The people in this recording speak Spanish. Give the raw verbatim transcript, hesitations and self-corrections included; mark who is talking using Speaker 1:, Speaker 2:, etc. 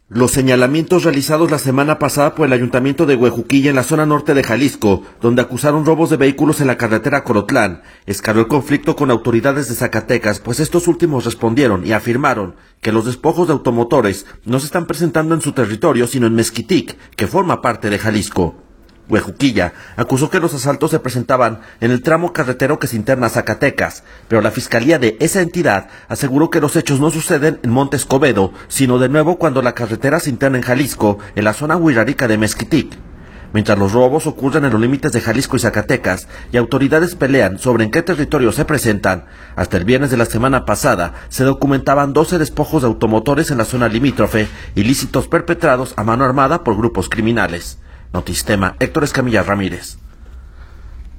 Speaker 1: Los señalamientos realizados la semana pasada por el Ayuntamiento de Huejuquilla en la zona norte de Jalisco, donde acusaron robos de vehículos en la carretera Colotlán, escaló el conflicto con autoridades de Zacatecas, pues estos últimos respondieron y afirmaron que los despojos de automotores no se están presentando en su territorio, sino en Mezquitic, que forma parte de Jalisco. Huejuquilla acusó que los asaltos se presentaban en el tramo carretero que se interna a Zacatecas, pero la fiscalía de esa entidad aseguró que los hechos no suceden en Monte Escobedo, sino de nuevo cuando la carretera se interna en Jalisco, en la zona huirrárica de Mezquitic. Mientras los robos ocurren en los límites de Jalisco y Zacatecas y autoridades pelean sobre en qué territorio se presentan, hasta el viernes de la semana pasada se documentaban doce despojos de automotores en la zona limítrofe, ilícitos perpetrados a mano armada por grupos criminales. Notistema, Héctor Escamilla Ramírez.